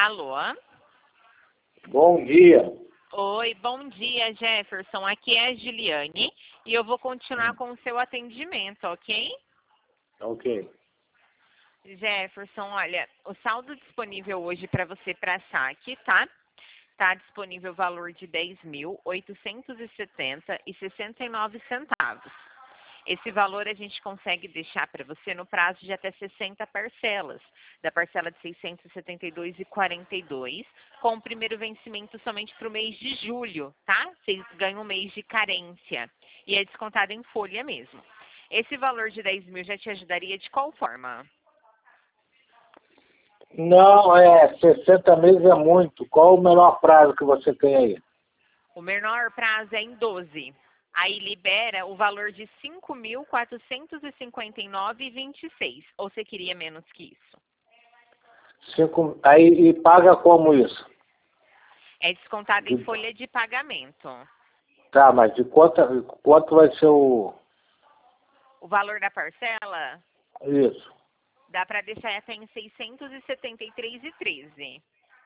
Alô? Bom dia. Oi, bom dia, Jefferson. Aqui é a Juliane e eu vou continuar com o seu atendimento, ok? Ok. Jefferson, olha, o saldo disponível hoje para você para saque, tá? Tá disponível o valor de R$ 10.870,69. Esse valor a gente consegue deixar para você no prazo de até 60 parcelas, da parcela de R$ 672,42, com o primeiro vencimento somente para o mês de julho, tá? Vocês ganham um mês de carência e é descontado em folha mesmo. Esse valor de 10 mil já te ajudaria de qual forma? Não, 60 meses é muito. Qual o menor prazo que você tem aí? O menor prazo é em 12. Aí libera o valor de R$ 5.459,26. Ou você queria menos que isso? Aí, e paga como isso? É descontado em folha de pagamento. Tá, mas de quanto vai ser o... O valor da parcela Isso. dá para deixar até em R$ 673,13.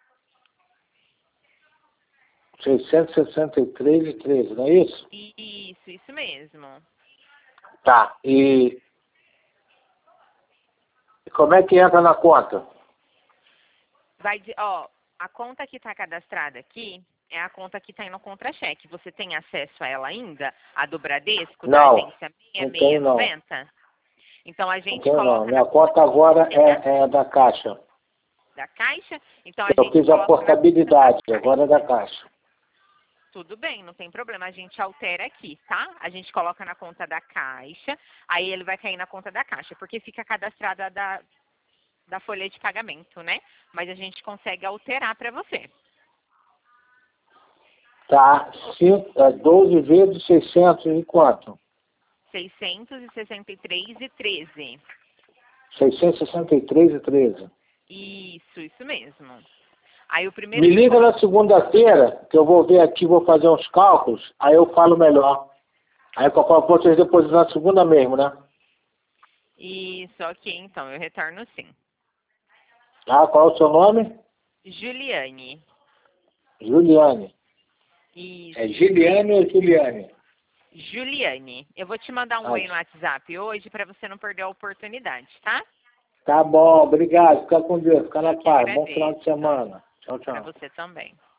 663,13, não é isso? Isso mesmo. Tá, e como é que entra na conta? A conta que está cadastrada aqui é a conta que está indo contra-cheque. Você tem acesso a ela ainda? A do Bradesco, da Não, agência não tenho não. 6690? Então a Não gente tenho não. coloca Minha na conta agora é da Caixa. da Caixa. Então a Eu gente fiz a coloca na conta portabilidade, da agora é da Caixa. Tudo bem, não tem problema. A gente altera aqui, tá? A gente coloca na conta da Caixa, aí ele vai cair na conta da Caixa, porque fica cadastrada da folha de pagamento, né? Mas a gente consegue alterar para você. Tá, 12 vezes 600 e quanto? 663,13. 663,13. Isso mesmo. Aí o primeiro Me liga na segunda-feira, que eu vou ver aqui, vou fazer uns cálculos, aí eu falo melhor. Aí vocês depositam na segunda mesmo, né? Isso, ok, então, eu retorno sim. Ah, qual é o seu nome? Juliane. Juliane. Isso. É Juliane ou Juliane? Juliane. Eu vou te mandar um oi no WhatsApp hoje para você não perder a oportunidade, tá? Tá bom, obrigado. Fica com Deus, fica na Eu que paz. Bom final agradeço. de semana. Tchau, Para tchau. você também.